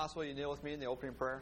Will you kneel with me in the opening prayer?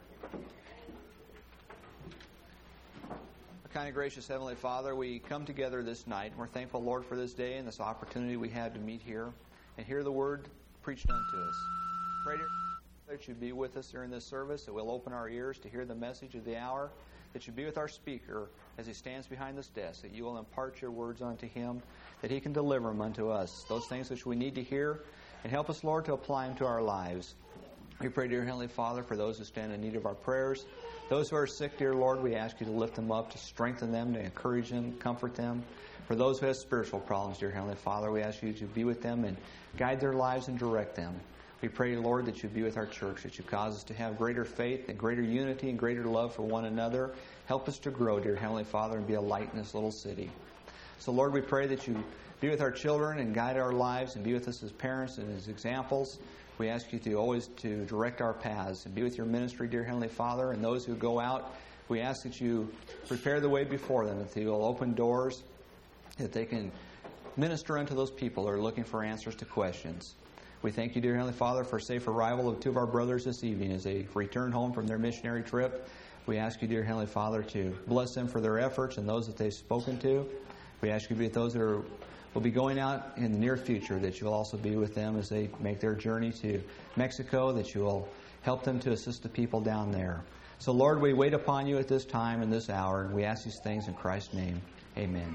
Our kind and gracious Heavenly Father, we come together this night, and we're thankful, Lord, for this day and this opportunity we have to meet here and hear the Word preached unto us. Pray that you be with us during this service, that we'll open our ears to hear the message of the hour, that you be with our speaker as he stands behind this desk, that you will impart your words unto him, that he can deliver them unto us, those things which we need to hear, and help us, Lord, to apply them to our lives. We pray, dear Heavenly Father, for those who stand in need of our prayers. Those who are sick, dear Lord, we ask you to lift them up, to strengthen them, to encourage them, comfort them. For those who have spiritual problems, dear Heavenly Father, we ask you to be with them and guide their lives and direct them. We pray, Lord, that you be with our church, that you cause us to have greater faith and greater unity and greater love for one another. Help us to grow, dear Heavenly Father, and be a light in this little city. So, Lord, we pray that you be with our children and guide our lives and be with us as parents and as examples. We ask you to always to direct our paths and be with your ministry, dear Heavenly Father, and those who go out. We ask that you prepare the way before them, that you will open doors, that they can minister unto those people who are looking for answers to questions. We thank you, dear Heavenly Father, for a safe arrival of two of our brothers this evening as they return home from their missionary trip. We ask you, dear Heavenly Father, to bless them for their efforts and those that they've spoken to. We ask you to be with those that will be going out in the near future, that you'll also be with them as they make their journey to Mexico, that you will help them to assist the people down there. So, Lord, we wait upon you at this time and this hour, and we ask these things in Christ's name. Amen.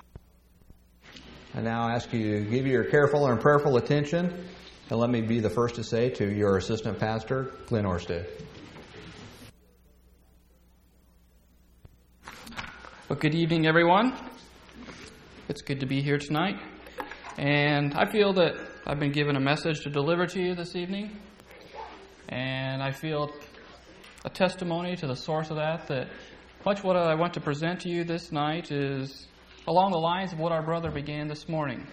And now I ask you to give your careful and prayerful attention, and let me be the first to say to your assistant pastor, Glenn Orsted. Well, good evening, everyone. It's good to be here tonight. And I feel that I've been given a message to deliver to you this evening. And I feel a testimony to the source of that much what I want to present to you this night is along the lines of what our brother began this morning.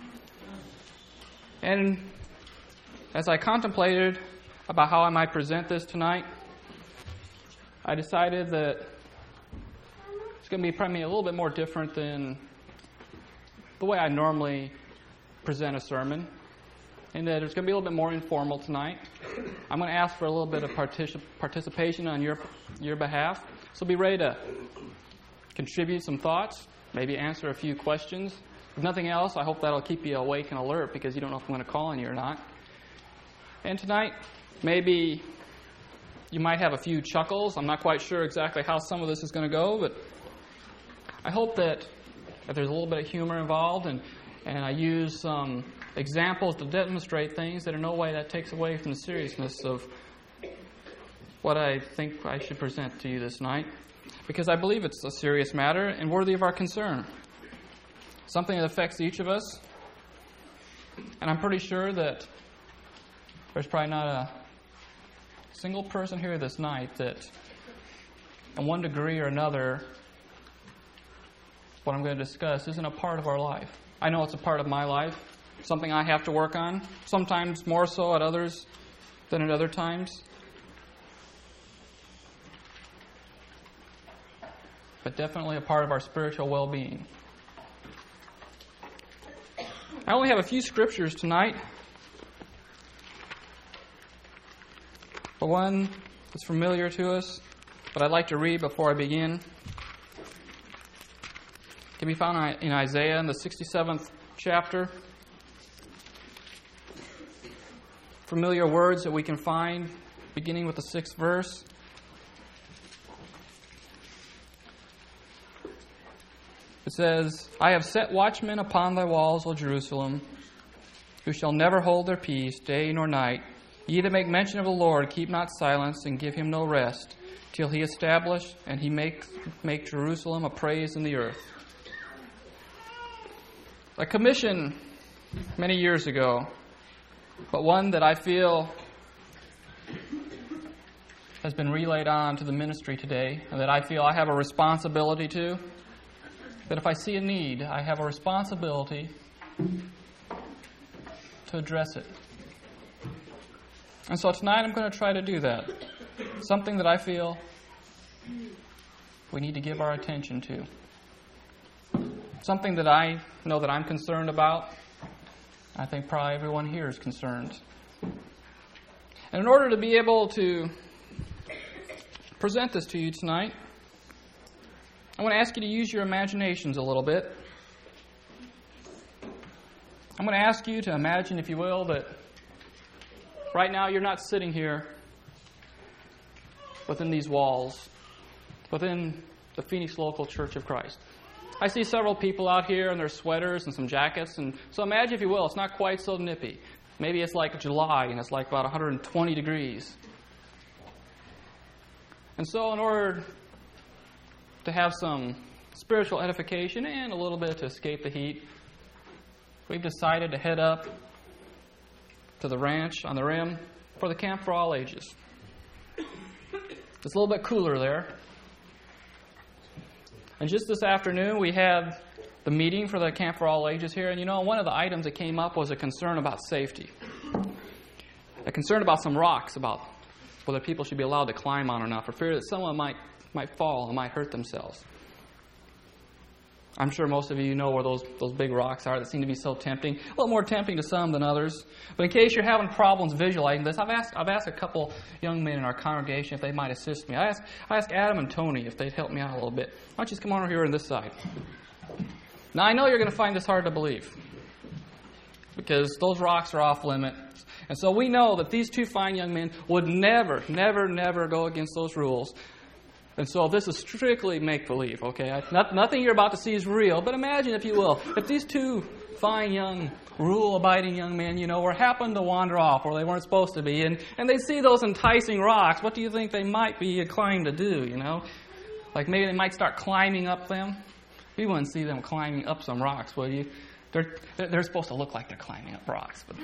And as I contemplated about how I might present this tonight, I decided that it's going to be probably a little bit more different than the way I normally present a sermon, and that it's going to be a little bit more informal tonight. I'm going to ask for a little bit of participation on your behalf, so be ready to contribute some thoughts, maybe answer a few questions. If nothing else, I hope that'll keep you awake and alert because you don't know if I'm going to call on you or not. And tonight, maybe you might have a few chuckles. I'm not quite sure exactly how some of this is going to go, but I hope that there's a little bit of humor involved, and I use some examples to demonstrate things that in no way that takes away from the seriousness of what I think I should present to you this night, because I believe it's a serious matter and worthy of our concern. Something that affects each of us, and I'm pretty sure that there's probably not a single person here this night that, in one degree or another, what I'm going to discuss isn't a part of our life. I know it's a part of my life, something I have to work on, sometimes more so at others than at other times. But definitely a part of our spiritual well-being. I only have a few scriptures tonight, but one that's familiar to us, but I'd like to read before I begin. Can be found in Isaiah in the 67th chapter. Familiar words that we can find beginning with the 6th verse. It says, I have set watchmen upon thy walls, O Jerusalem, who shall never hold their peace, day nor night. Ye that make mention of the Lord, keep not silence, and give him no rest, till he establish and he make Jerusalem a praise in the earth. A commission many years ago, but one that I feel has been relayed on to the ministry today, and that I feel I have a responsibility to, that if I see a need, I have a responsibility to address it. And so tonight I'm going to try to do that. Something that I feel we need to give our attention to. Something that I know that I'm concerned about. I think probably everyone here is concerned. And in order to be able to present this to you tonight, I want to ask you to use your imaginations a little bit. I'm going to ask you to imagine, if you will, that right now you're not sitting here within these walls, within the Phoenix Local Church of Christ. I see several people out here in their sweaters and some jackets, and so imagine, if you will, it's not quite so nippy. Maybe it's like July and it's like about 120 degrees. And so in order to have some spiritual edification and a little bit to escape the heat, we've decided to head up to the ranch on the rim for the Camp for All Ages. It's a little bit cooler there. And just this afternoon, we had the meeting for the Camp for All Ages here. And one of the items that came up was a concern about safety. A concern about some rocks, about whether people should be allowed to climb on or not, for fear that someone might fall and might hurt themselves. I'm sure most of you know where those big rocks are that seem to be so tempting. A little more tempting to some than others. But in case you're having problems visualizing this, I've asked a couple young men in our congregation if they might assist me. I asked Adam and Tony if they'd help me out a little bit. Why don't you just come over here on this side? Now, I know you're going to find this hard to believe, because those rocks are off limit. And so we know that these two fine young men would never, never, never go against those rules. And so this is strictly make-believe, okay? Nothing you're about to see is real, but imagine, if you will, if these two fine young, rule-abiding young men, were happened to wander off where they weren't supposed to be, and they see those enticing rocks, what do you think they might be inclined to do, Like maybe they might start climbing up them. You wouldn't see them climbing up some rocks, would you? They're supposed to look like they're climbing up rocks, but...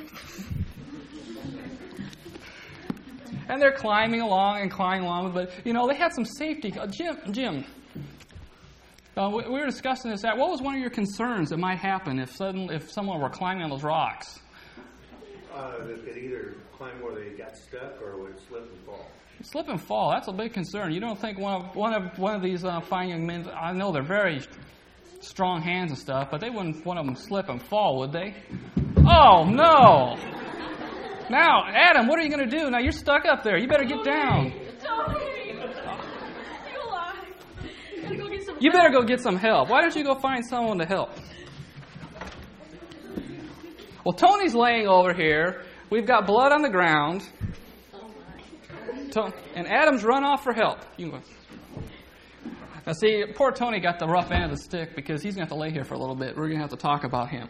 And they're climbing along, but, they had some safety. Jim, we were discussing this. What was one of your concerns that might happen if someone were climbing on those rocks? They could either climb where they got stuck or would slip and fall. Slip and fall, that's a big concern. You don't think one of these fine young men, I know they're very strong hands and stuff, but they wouldn't want them to slip and fall, would they? Oh, no! Now, Adam, what are you going to do? Now, you're stuck up there. You better get down. You better go get some help. Why don't you go find someone to help? Well, Tony's laying over here. We've got blood on the ground. And Adam's run off for help. You can go. Now, see, poor Tony got the rough end of the stick because he's going to have to lay here for a little bit. We're going to have to talk about him.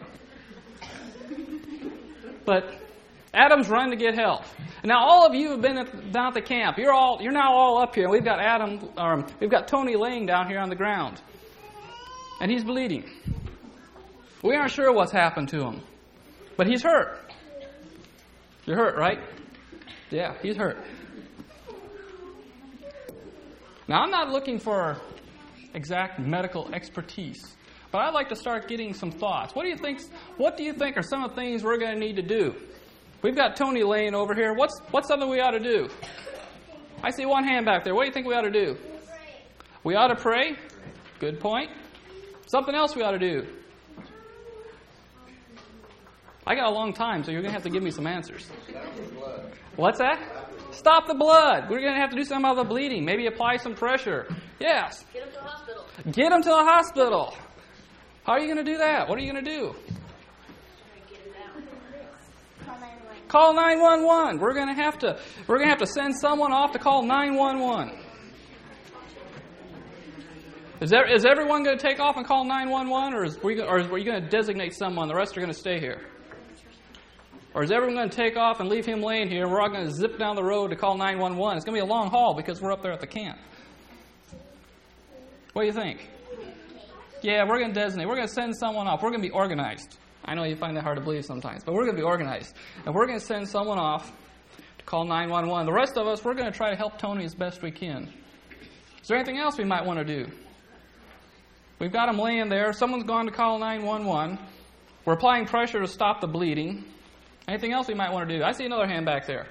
But Adam's run to get help. Now, all of you have been down at the camp. You're now all up here. We've got Tony laying down here on the ground, and he's bleeding. We aren't sure what's happened to him, but he's hurt. You're hurt, right? Yeah, he's hurt. Now, I'm not looking for exact medical expertise, but I'd like to start getting some thoughts. What do you think are some of the things we're going to need to do? We've got Tony laying over here. What's something we ought to do? I see one hand back there. What do you think we ought to do? We ought to pray. Good point. Something else we ought to do. I got a long time, so you're going to have to give me some answers. What's that? Stop the blood. We're going to have to do something about the bleeding. Maybe apply some pressure. Yes. Get him to the hospital. Get him to the hospital. How are you going to do that? What are you going to do? Call 911. We're going to have to send someone off to call 911. Is everyone going to take off and call 911, or are you going to designate someone? The rest are going to stay here. Or is everyone going to take off and leave him laying here? We're all going to zip down the road to call 911. It's going to be a long haul because we're up there at the camp. What do you think? Yeah, we're going to designate. We're going to send someone off. We're going to be organized. I know you find that hard to believe sometimes, but we're going to be organized. And we're going to send someone off to call 911. The rest of us, we're going to try to help Tony as best we can. Is there anything else we might want to do? We've got him laying there. Someone's gone to call 911. We're applying pressure to stop the bleeding. Anything else we might want to do? I see another hand back there.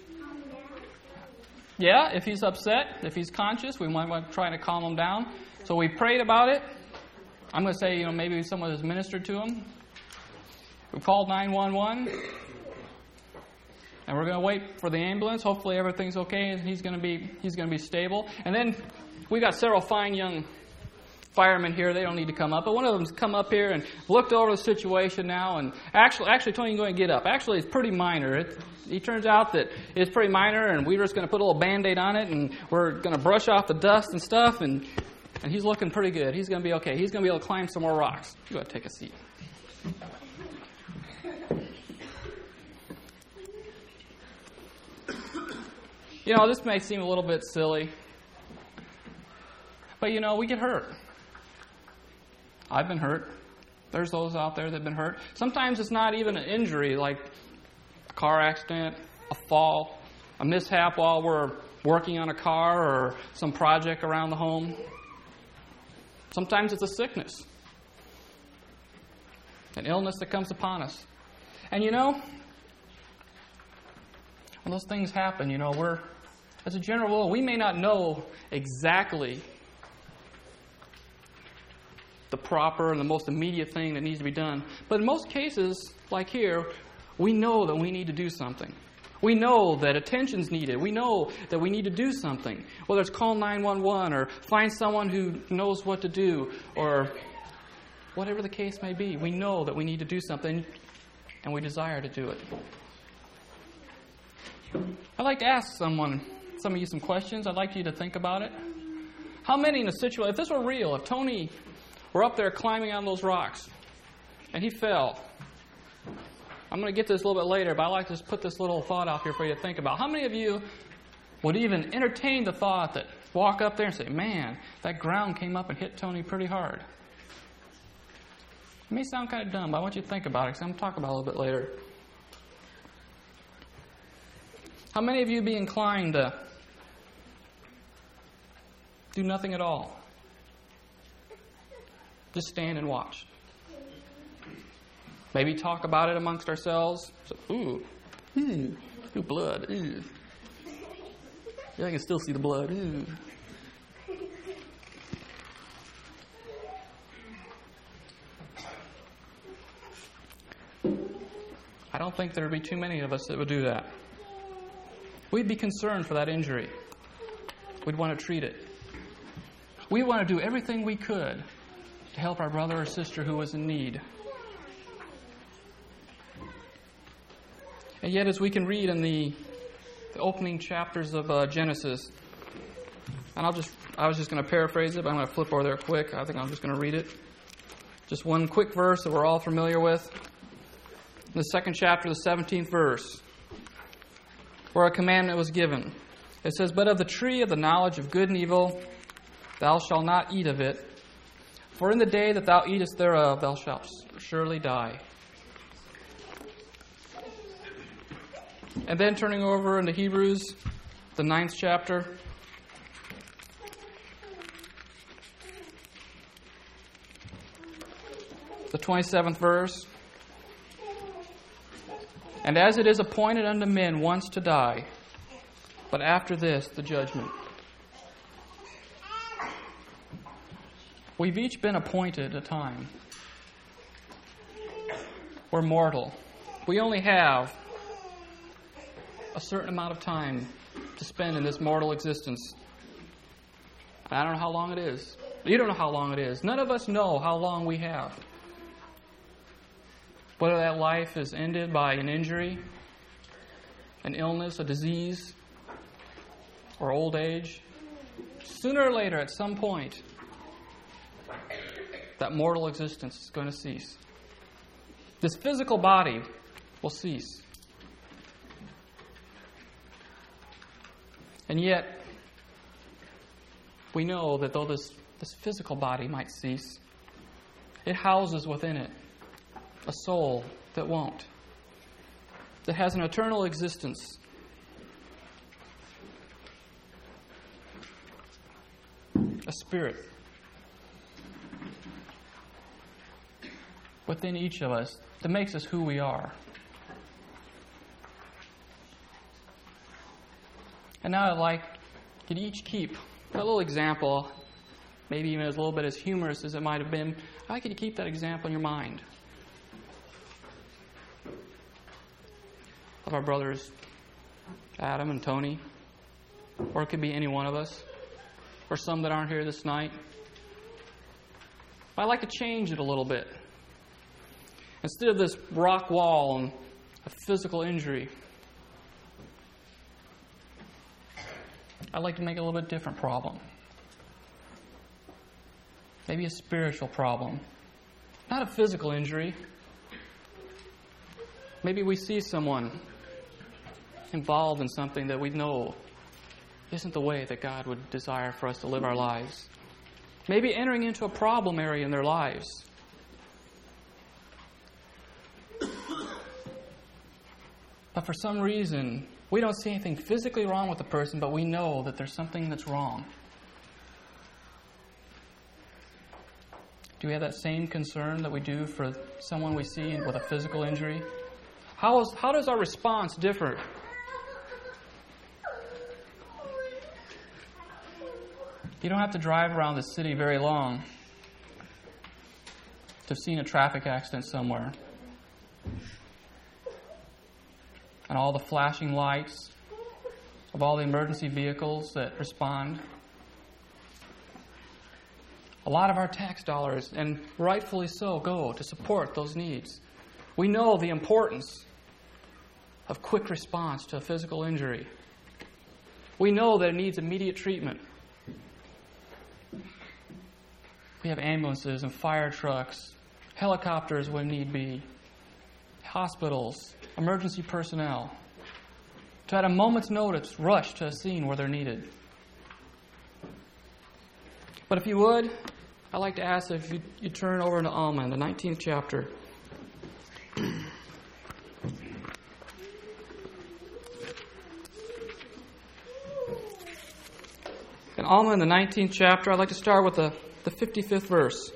Yeah, if he's upset, if he's conscious, we might want to try to calm him down. So we prayed about it. I'm going to say, maybe someone has ministered to him. We called 911. And we're going to wait for the ambulance. Hopefully everything's okay and he's going to be stable. And then we got several fine young firemen here. They don't need to come up. But one of them's come up here and looked over the situation now. And actually, Tony, you're going to get up. Actually, it's pretty minor. It turns out that it's pretty minor, and we're just going to put a little Band-Aid on it, and we're going to brush off the dust and stuff. And he's looking pretty good. He's going to be okay. He's going to be able to climb some more rocks. You got to take a seat. You know, this may seem a little bit silly, but, we get hurt. I've been hurt. There's those out there that have been hurt. Sometimes it's not even an injury, like a car accident, a fall, a mishap while we're working on a car or some project around the home. Sometimes it's a sickness, an illness that comes upon us. And, when those things happen, we're, as a general rule, we may not know exactly the proper and the most immediate thing that needs to be done. But in most cases, like here, we know that we need to do something. We know that attention's needed. We know that we need to do something. Whether it's call 911 or find someone who knows what to do or whatever the case may be, we know that we need to do something and we desire to do it. I'd like to ask some of you some questions. I'd like you to think about it. How many in a situation, if this were real, if Tony were up there climbing on those rocks and he fell, I'm going to get to this a little bit later, but I'd like to just put this little thought out here for you to think about. How many of you would even entertain the thought that walk up there and say, man, that ground came up and hit Tony pretty hard? It may sound kind of dumb, but I want you to think about it because I'm going to talk about it a little bit later. How many of you would be inclined to do nothing at all? Just stand and watch. Maybe talk about it amongst ourselves. So, ooh, blood. Ooh. Yeah, I can still see the blood. Ooh. I don't think there would be too many of us that would do that. We'd be concerned for that injury. We'd want to treat it. We'd want to do everything we could to help our brother or sister who was in need. And yet, as we can read in the opening chapters of Genesis, and I was just going to paraphrase it, but I'm going to flip over there quick. I think I'm just going to read it. Just one quick verse that we're all familiar with. In the second chapter, the 17th verse, where a commandment was given. It says, "But of the tree of the knowledge of good and evil, thou shalt not eat of it, for in the day that thou eatest thereof, thou shalt surely die." And then turning over into Hebrews, the 9th chapter, the 27th verse. "And as it is appointed unto men once to die, but after this the judgment." We've each been appointed a time. We're mortal. We only have a certain amount of time to spend in this mortal existence. I don't know how long it is. You don't know how long it is. None of us know how long we have. Whether that life is ended by an injury, an illness, a disease, or old age, sooner or later, at some point, that mortal existence is going to cease. This physical body will cease. And yet, we know that though this physical body might cease, it houses within it a soul that won't, that has an eternal existence. A spirit within each of us that makes us who we are. And now I'd like you to each keep a little example, maybe even as a little bit as humorous as it might have been. I'd like you to keep that example in your mind of our brother's Adam and Tony, or it could be any one of us, or some that aren't here this night. I'd like to change it a little bit. Instead of this rock wall and a physical injury, I'd like to make it a little bit different problem. Maybe a spiritual problem. Not a physical injury. Maybe we see someone involved in something that we know isn't the way that God would desire for us to live our lives. Maybe entering into a problem area in their lives. But for some reason, we don't see anything physically wrong with the person, but we know that there's something that's wrong. Do we have that same concern that we do for someone we see with a physical injury? How does our response differ? You don't have to drive around the city very long to have seen a traffic accident somewhere. And all the flashing lights of all the emergency vehicles that respond. A lot of our tax dollars, and rightfully so, go to support those needs. We know the importance of quick response to a physical injury. We know that it needs immediate treatment. We have ambulances and fire trucks, helicopters when need be, hospitals, emergency personnel, to at a moment's notice rush to a scene where they're needed. But if you would, I'd like to ask if you turn over to Alma in the 19th chapter. In Alma in the 19th chapter, I'd like to start with the 55th verse.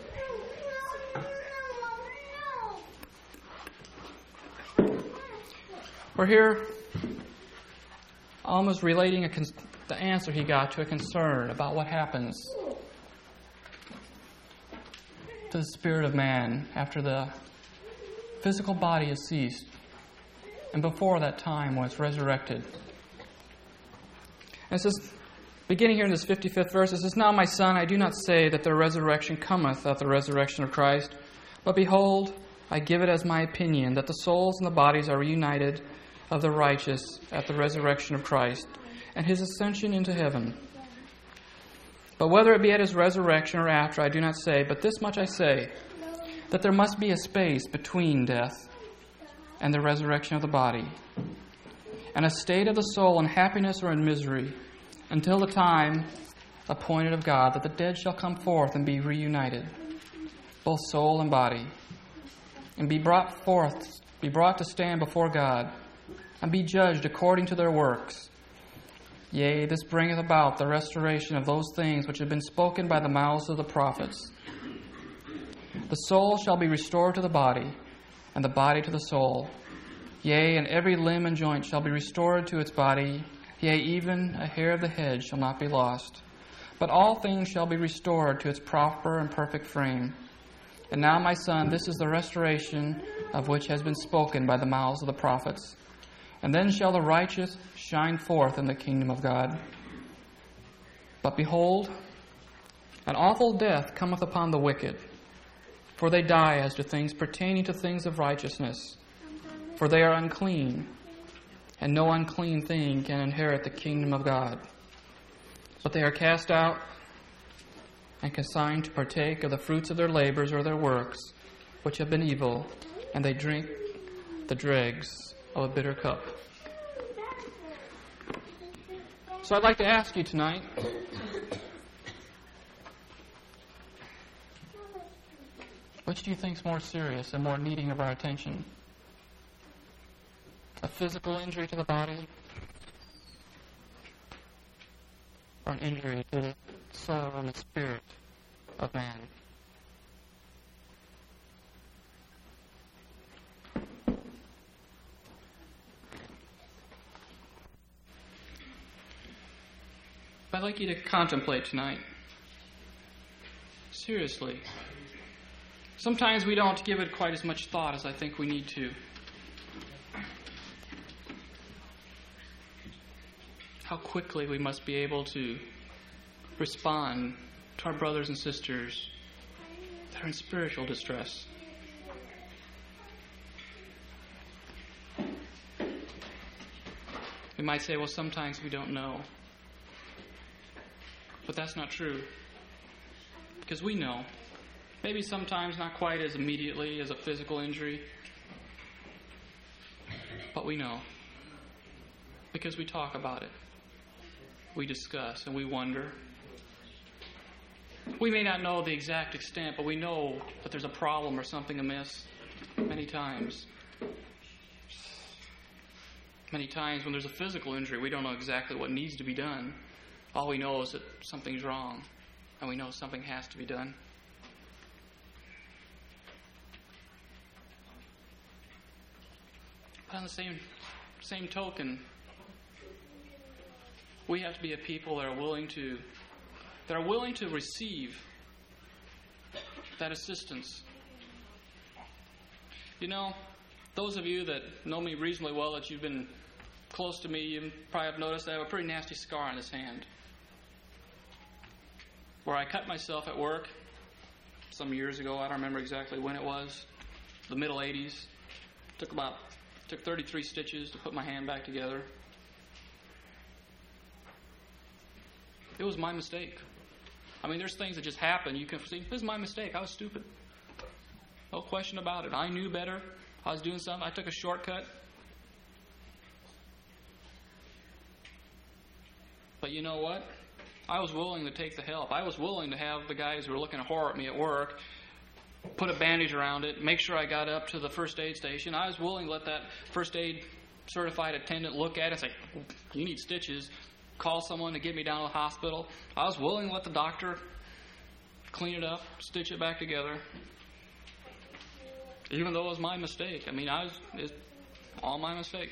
We're here, Alma's relating the answer he got to a concern about what happens to the spirit of man after the physical body has ceased and before that time when it's resurrected. And it says, beginning here in this 55th verse, it says, "Now, my son, I do not say that the resurrection cometh at the resurrection of Christ, but behold, I give it as my opinion that the souls and the bodies are reunited of the righteous at the resurrection of Christ and his ascension into heaven. But whether it be at his resurrection or after, I do not say, but this much I say, that there must be a space between death and the resurrection of the body, and a state of the soul in happiness or in misery, until the time appointed of God, that the dead shall come forth and be reunited, both soul and body, and be brought to stand before God, and be judged according to their works. Yea, this bringeth about the restoration of those things which have been spoken by the mouths of the prophets. The soul shall be restored to the body, and the body to the soul. Yea, and every limb and joint shall be restored to its body. Yea, even a hair of the head shall not be lost. But all things shall be restored to its proper and perfect frame. And now, my son, this is the restoration of which has been spoken by the mouths of the prophets. And then shall the righteous shine forth in the kingdom of God. But behold, an awful death cometh upon the wicked, for they die as to things pertaining to things of righteousness. For they are unclean, and no unclean thing can inherit the kingdom of God. But they are cast out and consigned to partake of the fruits of their labors or their works, which have been evil, and they drink the dregs of a bitter cup." So I'd like to ask you tonight, which do you think is more serious and more needing of our attention? A physical injury to the body, or an injury to the soul and the spirit of man? I'd like you to contemplate tonight. Seriously. Sometimes we don't give it quite as much thought as I think we need to. how quickly we must be able to respond to our brothers and sisters that are in spiritual distress. We might say, well, sometimes we don't know. But that's not true. Because we know. Maybe sometimes not quite as immediately as a physical injury. But we know. Because we talk about it. We discuss and we wonder. We may not know the exact extent, but we know that there's a problem or something amiss many times. Many times when there's a physical injury, we don't know exactly what needs to be done. All we know is that something's wrong, and we know something has to be done. But on the same token, we have to be a people that are willing to receive that assistance. You know, those of you that know me reasonably well, that you've been close to me, you probably have noticed I have a pretty nasty scar on this hand, where I cut myself at work some years ago. I don't remember exactly when it was. The middle 80s. Took 33 stitches to put my hand back together. It was my mistake. I mean, there's things that just happen. You can see, this is my mistake. I was stupid. No question about it. I knew better. I was doing something. I took a shortcut. But you know what? I was willing to take the help. I was willing to have the guys who were looking horror at me at work put a bandage around it, make sure I got up to the first aid station. I was willing to let that first aid certified attendant look at it and say, you need stitches. Call someone to get me down to the hospital. I was willing to let the doctor clean it up, stitch it back together. Even though it was my mistake. I mean, it's all my mistake.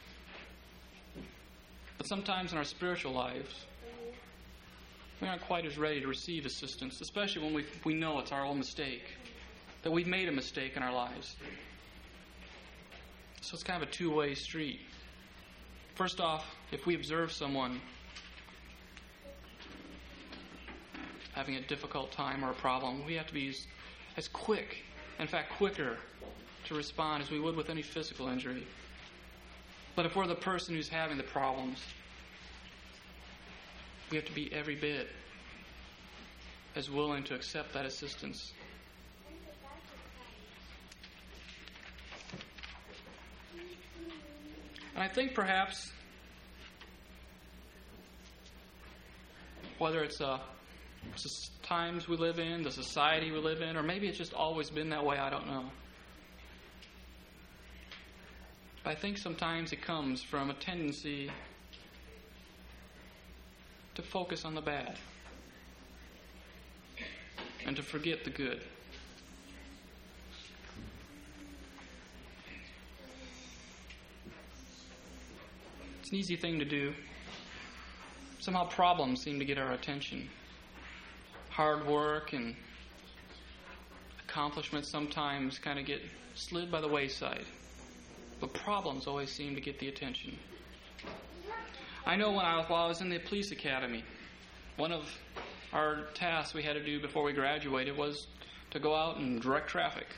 But sometimes in our spiritual lives, we aren't quite as ready to receive assistance, especially when we know it's our own mistake, that we've made a mistake in our lives. So it's kind of a two-way street. First off, if we observe someone having a difficult time or a problem, we have to be as quick, in fact quicker, to respond as we would with any physical injury. But if we're the person who's having the problems, we have to be every bit as willing to accept that assistance. And I think perhaps, whether it's times we live in, the society we live in, or maybe it's just always been that way, I don't know. But I think sometimes it comes from a tendency to focus on the bad and to forget the good. It's an easy thing to do. Somehow problems seem to get our attention. Hard work and accomplishments sometimes kind of get slid by the wayside. But problems always seem to get the attention. I know while I was in the police academy, one of our tasks we had to do before we graduated was to go out and direct traffic.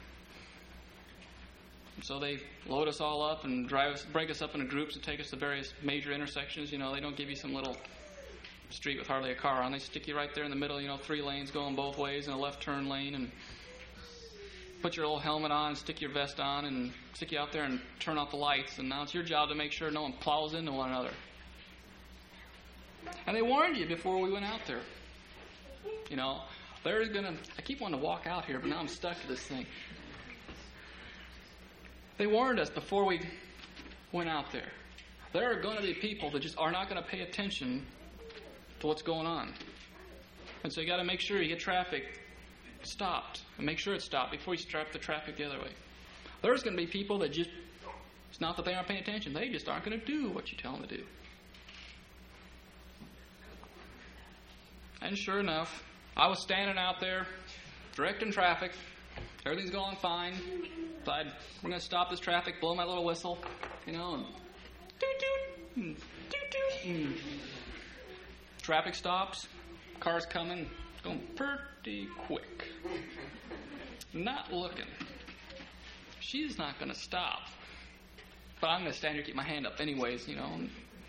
So they load us all up and break us up into groups and take us to various major intersections. You know, they don't give you some little street with hardly a car on. They stick you right there in the middle, 3 lanes going both ways and a left turn lane, and put your little helmet on, stick your vest on, and stick you out there and turn off the lights. And now it's your job to make sure no one plows into one another. And they warned you before we went out there. I keep wanting to walk out here, but now I'm stuck to this thing. They warned us before we went out there. There are going to be people that just are not going to pay attention to what's going on. And so you got to make sure you get traffic stopped. And make sure it's stopped before you strap the traffic the other way. There's going to be people that just, it's not that they aren't paying attention. They just aren't going to do what you tell them to do. And sure enough, I was standing out there, directing traffic. Everything's going fine. We're going to stop this traffic, blow my little whistle, and toot-toot, and toot-toot, Traffic stops, cars coming, going pretty quick. Not looking. She's not going to stop. But I'm going to stand here and keep my hand up anyways, you know.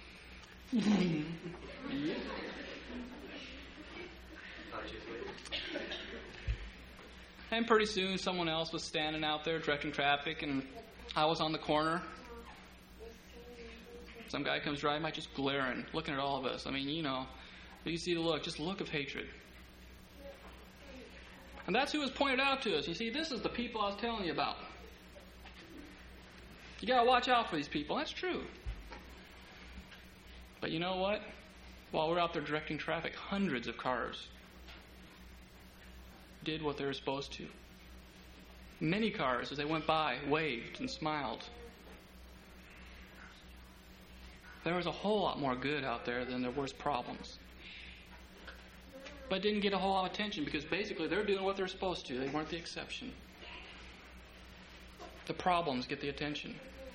And pretty soon someone else was standing out there directing traffic, and I was on the corner. Some guy comes driving by just glaring, looking at all of us. I mean, you know, you see the look, just a look of hatred. And that's who was pointed out to us. You see, this is the people I was telling you about. You got to watch out for these people. That's true. But you know what? While we're out there directing traffic, hundreds of cars did what they were supposed to. Many cars, as they went by, waved and smiled. There was a whole lot more good out there than there was problems. But it didn't get a whole lot of attention because basically they're doing what they're supposed to. They weren't the exception. The problems get the attention.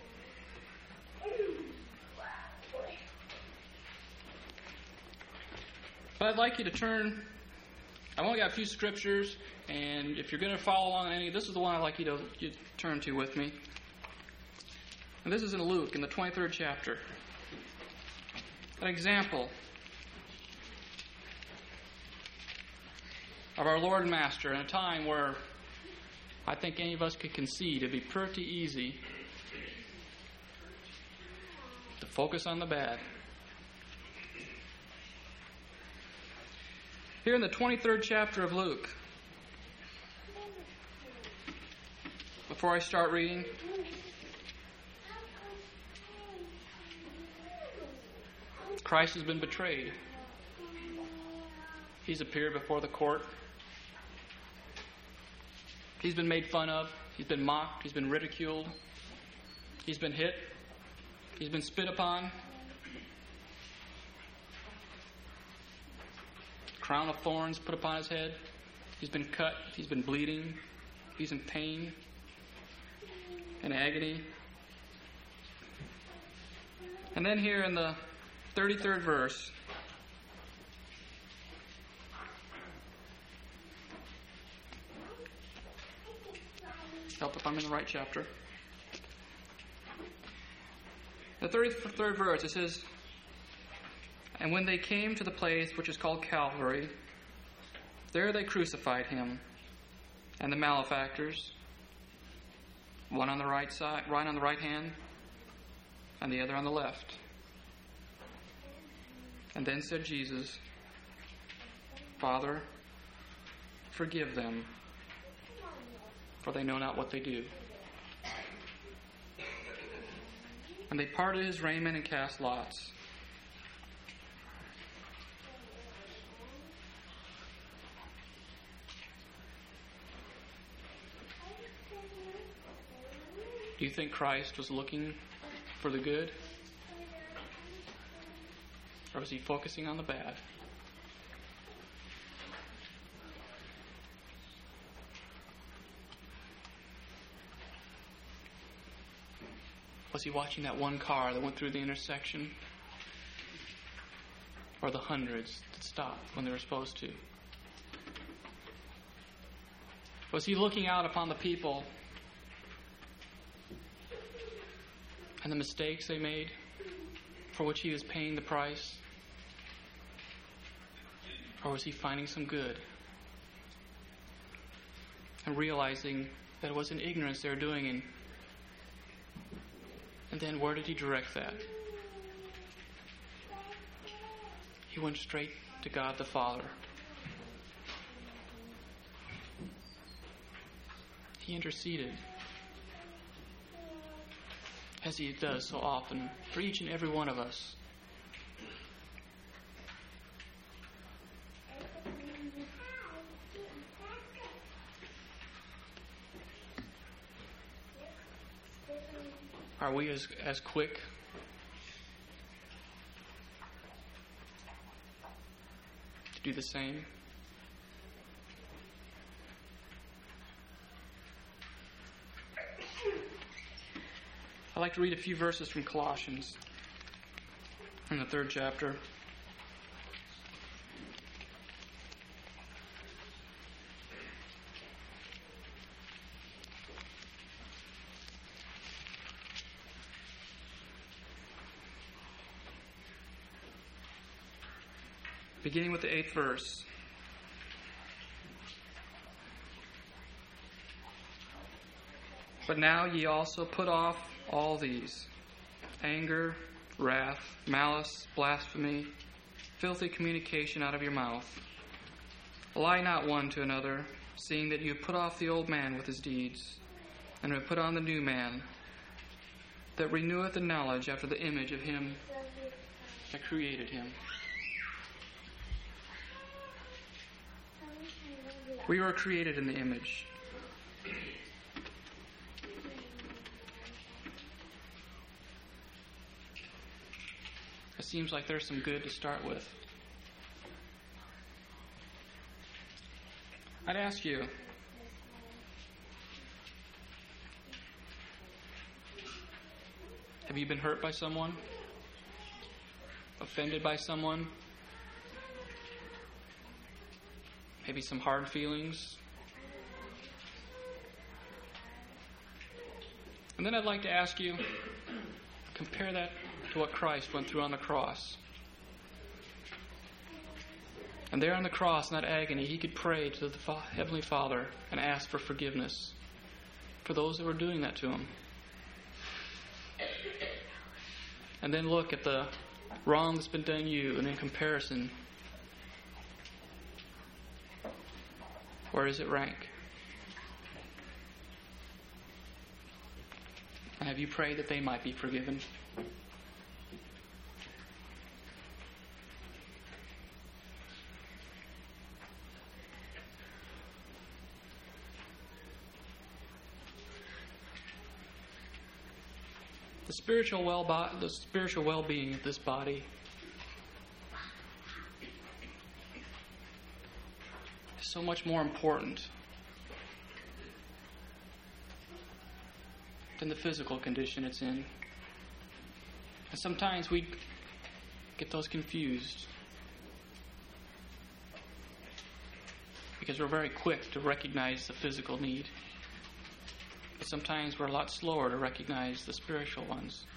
But I'd like you to turn. I've only got a few scriptures, and if you're going to follow along on any, this is the one I'd like you to turn to with me. And this is in Luke, in the 23rd chapter. An example of our Lord and Master in a time where I think any of us could concede it'd be pretty easy to focus on the bad. Here in the 23rd chapter of Luke, before I start reading, Christ has been betrayed. He's appeared before the court. He's been made fun of. He's been mocked. He's been ridiculed. He's been hit. He's been spit upon. Crown of thorns put upon his head. He's been cut. He's been bleeding. He's in pain and agony. And then here in the 33rd verse, help if I'm in the right chapter. The 33rd verse, it says, "And when they came to the place which is called Calvary, there they crucified him and the malefactors, one on the right side, right on the right hand, and the other on the left. And then said Jesus, Father, forgive them, for they know not what they do. And they parted his raiment and cast lots. Do you think Christ was looking for the good? Or was he focusing on the bad? Was he watching that one car that went through the intersection? Or the hundreds that stopped when they were supposed to? Was he looking out upon the people and the mistakes they made for which he was paying the price? Or was he finding some good and realizing that it was in ignorance they were doing it? And then where did he direct that? He went straight to God the Father. He interceded, as he does so often, for each and every one of us. Are we as quick to do the same? I'd like to read a few verses from Colossians. in the 3rd chapter. Beginning with the 8th verse. But now ye also put off all these: anger, wrath, malice, blasphemy, filthy communication out of your mouth. Lie not one to another, seeing that you have put off the old man with his deeds, and have put on the new man, that reneweth in knowledge after the image of him that created him. We were created in the image. It seems like there's some good to start with. I'd ask you, have you been hurt by someone? Offended by someone? Maybe some hard feelings? And then I'd like to ask you, compare that to what Christ went through on the cross. And there on the cross, in that agony, he could pray to the Heavenly Father and ask for forgiveness for those that were doing that to him. And then look at the wrong that's been done to you, and in comparison, where does it rank? And have you prayed that they might be forgiven? The spiritual well-being of this body is so much more important than the physical condition it's in. And sometimes we get those confused because we're very quick to recognize the physical need. But sometimes we're a lot slower to recognize the spiritual ones.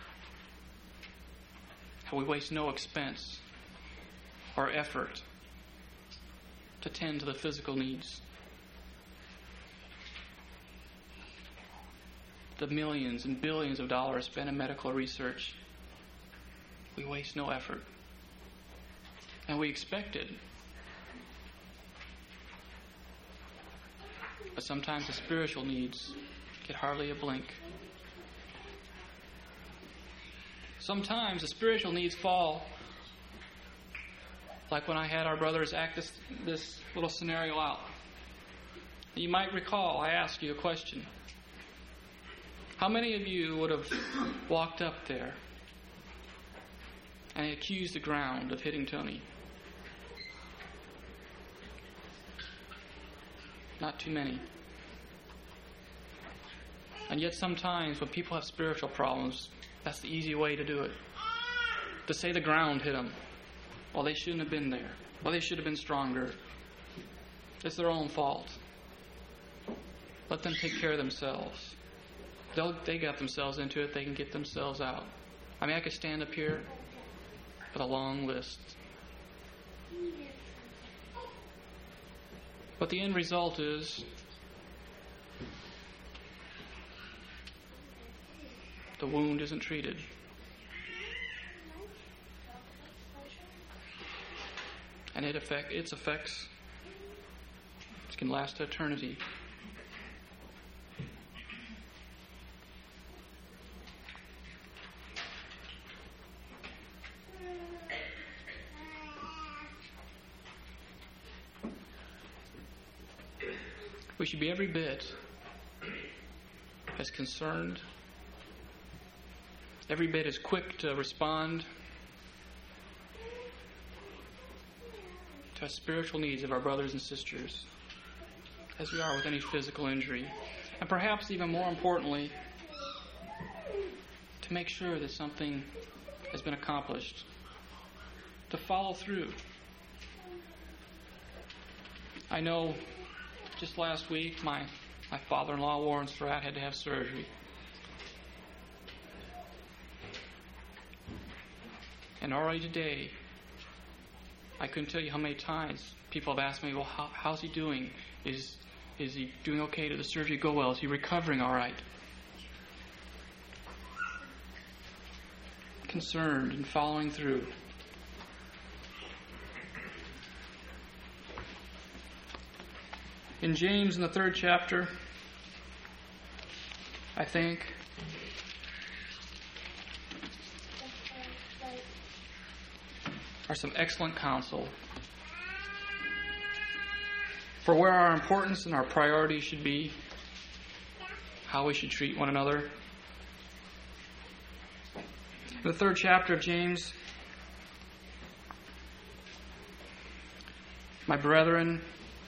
How we waste no expense or effort to tend to the physical needs. The millions and billions of dollars spent in medical research, we waste no effort. And we expect it. But sometimes the spiritual needs get hardly a blink. Sometimes the spiritual needs fall, like when I had our brothers act this little scenario out. You might recall I asked you a question. How many of you would have walked up there and accused the ground of hitting Tony? Not too many. And yet sometimes when people have spiritual problems, that's the easy way to do it. To say the ground hit them. Well, they shouldn't have been there. Well, they should have been stronger. It's their own fault. Let them take care of themselves. They got themselves into it. They can get themselves out. I mean, I could stand up here with a long list. But the end result is the wound isn't treated. And its effects can last to eternity. We should be every bit as concerned, every bit as quick to respond to the spiritual needs of our brothers and sisters as we are with any physical injury. And perhaps even more importantly, to make sure that something has been accomplished to follow through. I know just last week my father-in-law, Warren Spratt, had to have surgery. And already today, I couldn't tell you how many times people have asked me, well, how's he doing? Is he doing okay? Did the surgery go well? Is he recovering all right? Concerned and following through. In James, in the 3rd chapter, I think are some excellent counsel for where our importance and our priorities should be, how we should treat one another. In the 3rd chapter of James, my brethren,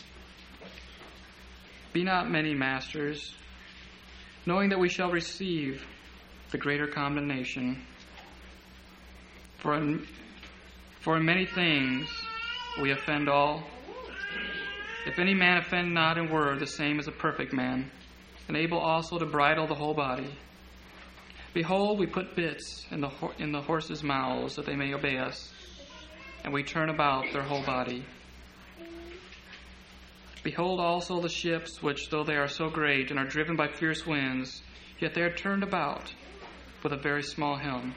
be not many masters, knowing that we shall receive the greater condemnation. For in many things we offend all. If any man offend not in word, the same is a perfect man, and able also to bridle the whole body. Behold, we put bits in the horses' mouths, that they may obey us, and we turn about their whole body. Behold also the ships, which, though they are so great and are driven by fierce winds, yet they are turned about with a very small helm.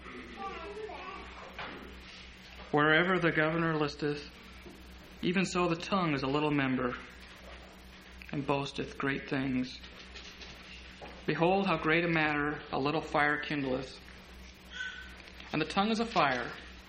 Wherever the governor listeth, even so the tongue is a little member, and boasteth great things. Behold, how great a matter a little fire kindleth. And the tongue is a fire,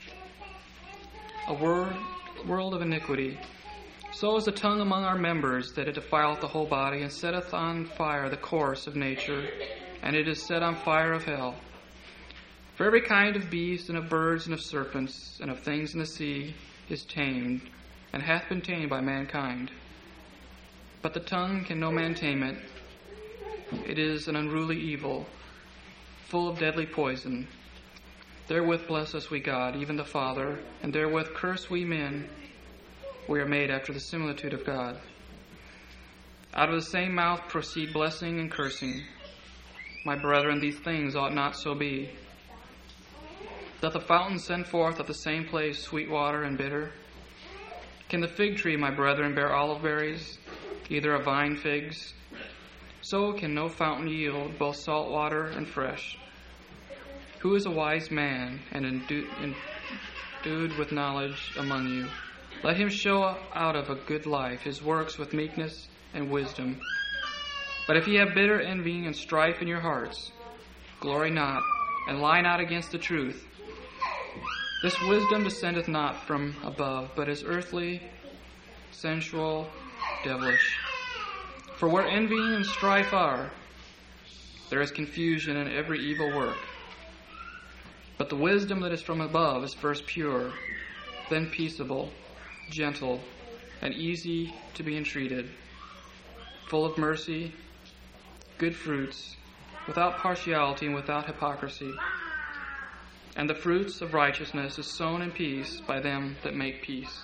a world of iniquity. So is the tongue among our members, that it defileth the whole body, and setteth on fire the course of nature, and it is set on fire of hell. For every kind of beast, and of birds, and of serpents, and of things in the sea, is tamed, and hath been tamed by mankind. But the tongue can no man tame it. It is an unruly evil, full of deadly poison. Therewith bless us we God, even the Father, and therewith curse we men. We are made after the similitude of God. Out of the same mouth proceed blessing and cursing. My brethren, these things ought not so be. Doth the fountain send forth of the same place sweet water and bitter? Can the fig tree, my brethren, bear olive berries, either a vine figs? So can no fountain yield both salt water and fresh. Who is a wise man and endued with knowledge among you? Let him show out of a good life his works with meekness and wisdom. But if ye have bitter envying and strife in your hearts, glory not, and lie not against the truth. This wisdom descendeth not from above, but is earthly, sensual, devilish. For where envying and strife are, there is confusion in every evil work. But the wisdom that is from above is first pure, then peaceable, gentle, and easy to be entreated, full of mercy, good fruits, without partiality and without hypocrisy. And the fruits of righteousness is sown in peace by them that make peace.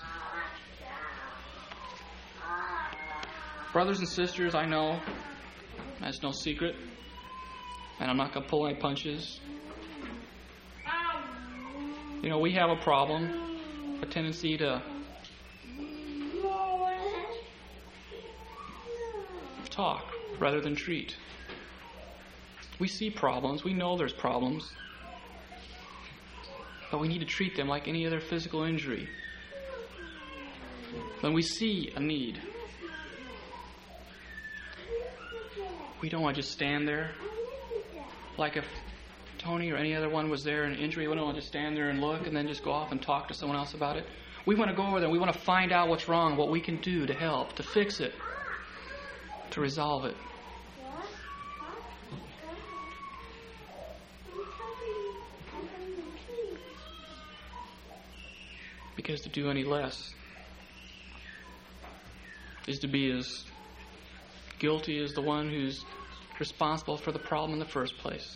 Brothers and sisters, I know that's no secret, and I'm not going to pull any punches. You know, we have a problem, a tendency to talk rather than treat. We see problems, we know there's problems, but we need to treat them like any other physical injury. When we see a need, we don't want to just stand there. Like if Tony or any other one was there in an injury, we don't want to just stand there and look and then just go off and talk to someone else about it. We want to go over there. We want to find out what's wrong, what we can do to help, to fix it, to resolve it. Because to do any less is to be as guilty as the one who's responsible for the problem in the first place.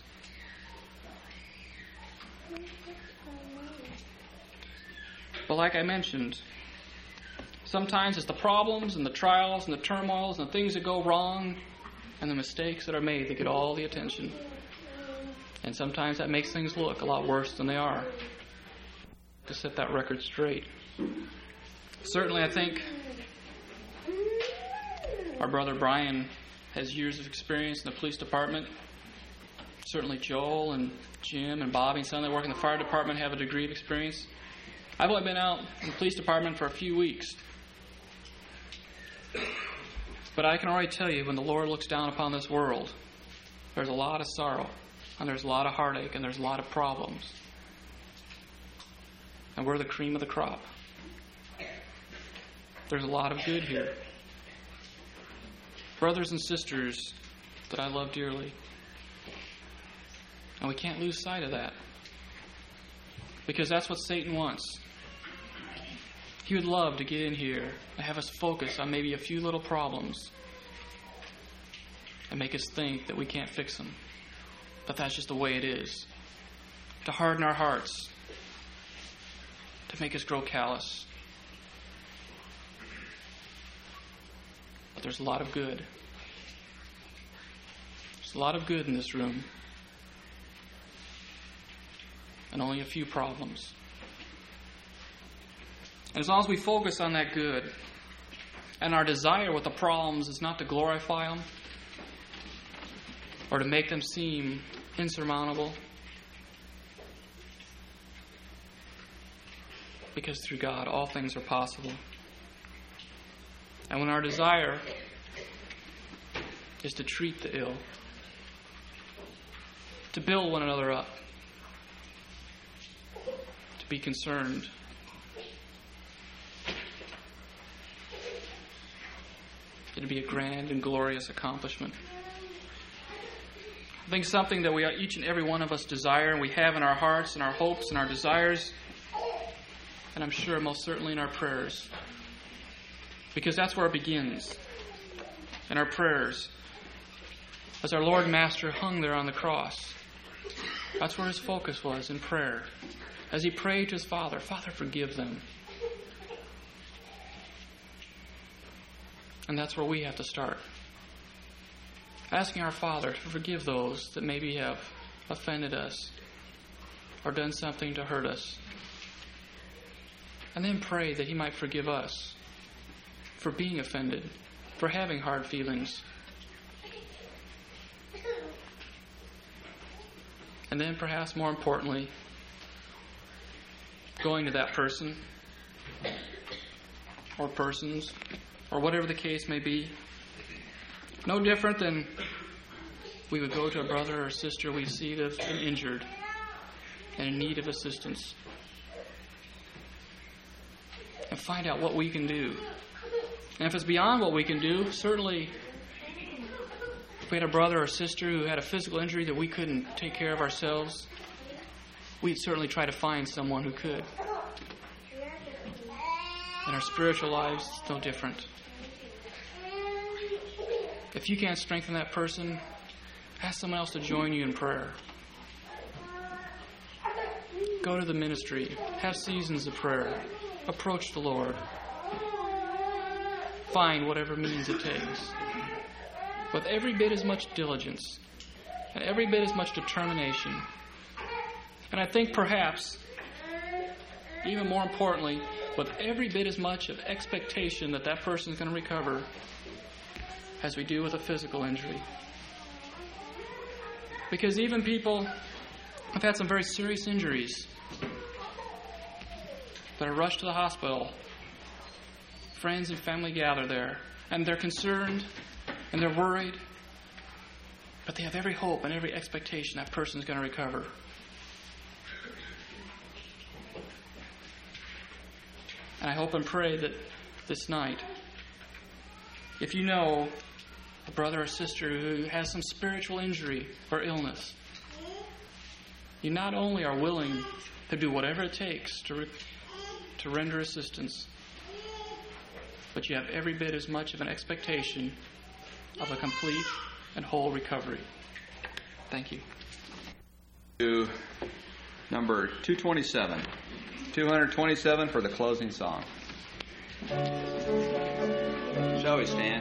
But like I mentioned, sometimes it's the problems and the trials and the turmoils and the things that go wrong and the mistakes that are made that get all the attention. And sometimes that makes things look a lot worse than they are. To set that record straight. Certainly, I think our brother Brian has years of experience in the police department. Certainly Joel and Jim and Bobby and some that work in the fire department have a degree of experience. I've only been out in the police department for a few weeks. But I can already tell you, when the Lord looks down upon this world, there's a lot of sorrow, and there's a lot of heartache, and there's a lot of problems. And we're the cream of the crop. There's a lot of good here. Brothers and sisters that I love dearly. And we can't lose sight of that. Because that's what Satan wants. He would love to get in here and have us focus on maybe a few little problems and make us think that we can't fix them. But that's just the way it is. To harden our hearts. To make us grow callous. But there's a lot of good. There's a lot of good in this room. And only a few problems. And as long as we focus on that good, and our desire with the problems is not to glorify them, or to make them seem insurmountable, because through God all things are possible. And when our desire is to treat the ill, to build one another up, to be concerned, it'd be a grand and glorious accomplishment. I think something that we each and every one of us desire, and we have in our hearts and our hopes and our desires, and I'm sure most certainly in our prayers, because that's where it begins, in our prayers. As our Lord and Master hung there on the cross, that's where his focus was, in prayer. As he prayed to his Father, Father, forgive them. And that's where we have to start. Asking our Father to forgive those that maybe have offended us or done something to hurt us. And then pray that he might forgive us for being offended, for having hard feelings. And then perhaps more importantly, going to that person or persons or whatever the case may be, no different than we would go to a brother or sister we see that's been injured and in need of assistance, and find out what we can do. And if it's beyond what we can do, certainly if we had a brother or sister who had a physical injury that we couldn't take care of ourselves, we'd certainly try to find someone who could. In our spiritual lives, it's no different. If you can't strengthen that person, ask someone else to join you in prayer. Go to the ministry. Have seasons of prayer. Approach the Lord. Find whatever means it takes. With every bit as much diligence and every bit as much determination. And I think perhaps, even more importantly, with every bit as much of expectation that that person is going to recover as we do with a physical injury. Because even people have had some very serious injuries that are rushed to the hospital. Friends and family gather there, and they're concerned and they're worried, but they have every hope and every expectation that person is going to recover. And I hope and pray that this night, if you know a brother or sister who has some spiritual injury or illness, you not only are willing to do whatever it takes to render assistance, but you have every bit as much of an expectation of a complete and whole recovery. Thank you. To number 227. 227 for the closing song. Shall we stand?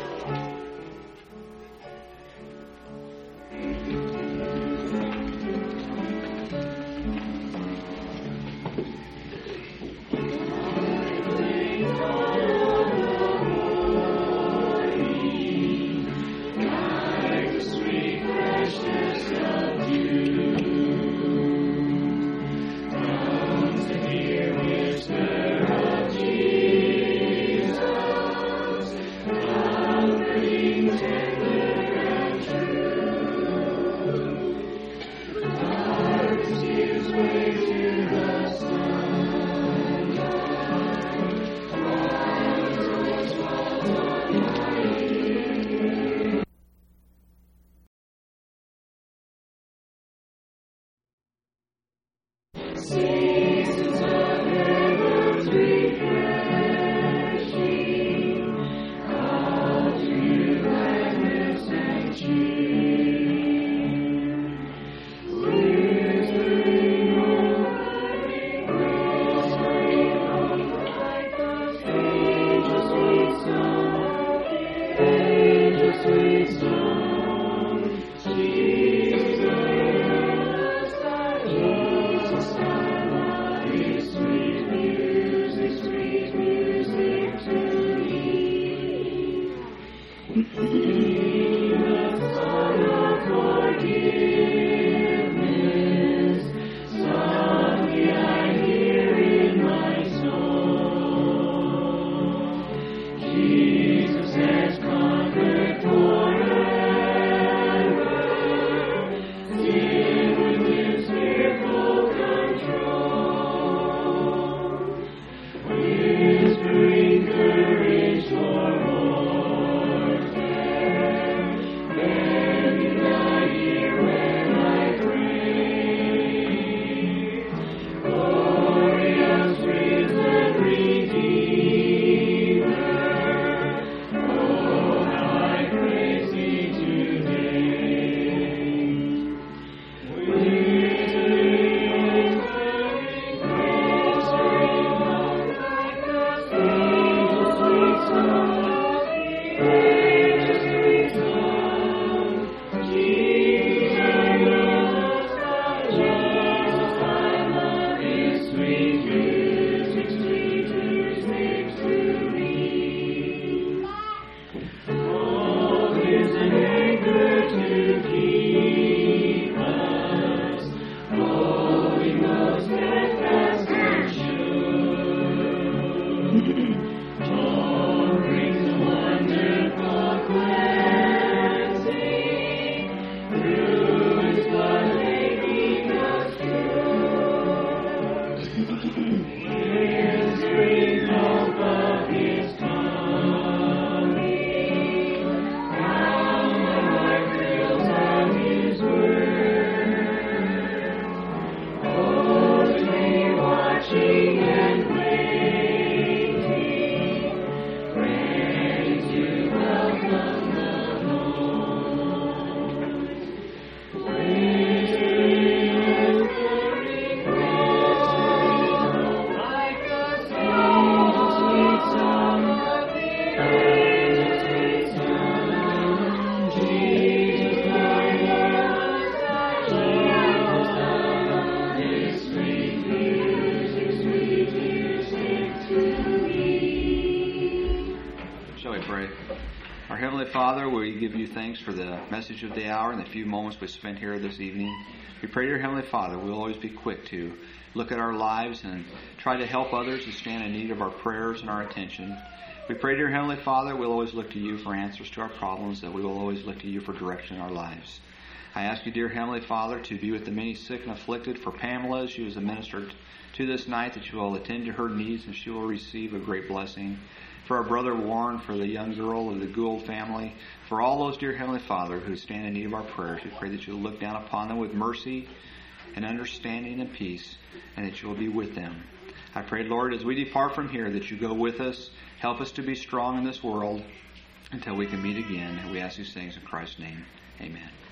Father, we give you thanks for the message of the hour and the few moments we spent here this evening. We pray, dear Heavenly Father, we'll always be quick to look at our lives and try to help others who stand in need of our prayers and our attention. We pray, dear Heavenly Father, we'll always look to you for answers to our problems, that we will always look to you for direction in our lives. I ask you, dear Heavenly Father, to be with the many sick and afflicted. For Pamela, as she was ministered to this night, that you will attend to her needs and she will receive a great blessing. For our brother Warren, for the young girl of the Gould family, for all those, dear Heavenly Father, who stand in need of our prayers, we pray that you'll look down upon them with mercy and understanding and peace, and that you will be with them. I pray, Lord, as we depart from here, that you go with us, help us to be strong in this world until we can meet again. And we ask these things in Christ's name. Amen.